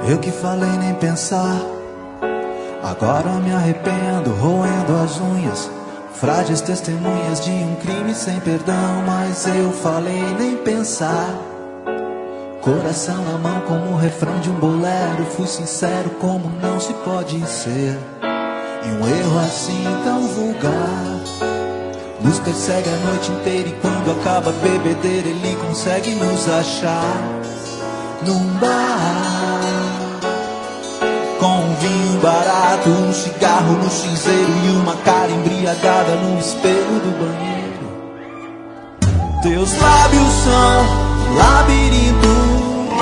Eu que falei nem pensar, agora me arrependo, roendo as unhas. Frágeis testemunhas de um crime sem perdão. Mas eu falei nem pensar, coração na mão como o refrão de um bolero. Fui sincero como não se pode ser, e um erro assim tão vulgar nos persegue a noite inteira. E quando acaba a bebedeira ele consegue nos achar num bar, com um vinho barato, um cigarro no cinzeiro e uma cara embriagada no espelho do banheiro. Teus lábios são labirintos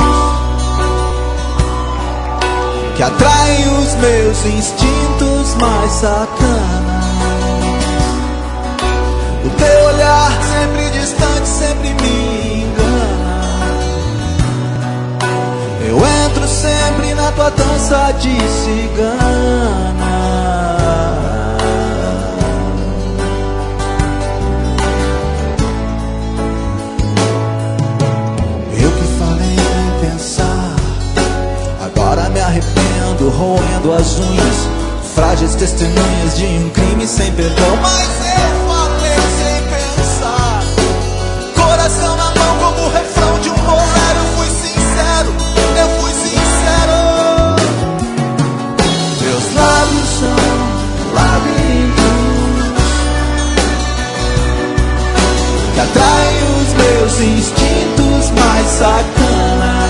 que atraem os meus instintos mais sacanas. O teu olhar sempre distante sempre me engana. Eu entro sempre na tua dança de cigana. Eu que falei nem pensar, agora me arrependo, roendo as unhas. Frágeis testemunhas de um crime sem perdão. Mas eu falei sem pensar, coração na mão como o refrão de um bolero. Eu fui sincero, eu fui sincero. Teus lábios são labirintos que atraem os meus instintos mais sacanas.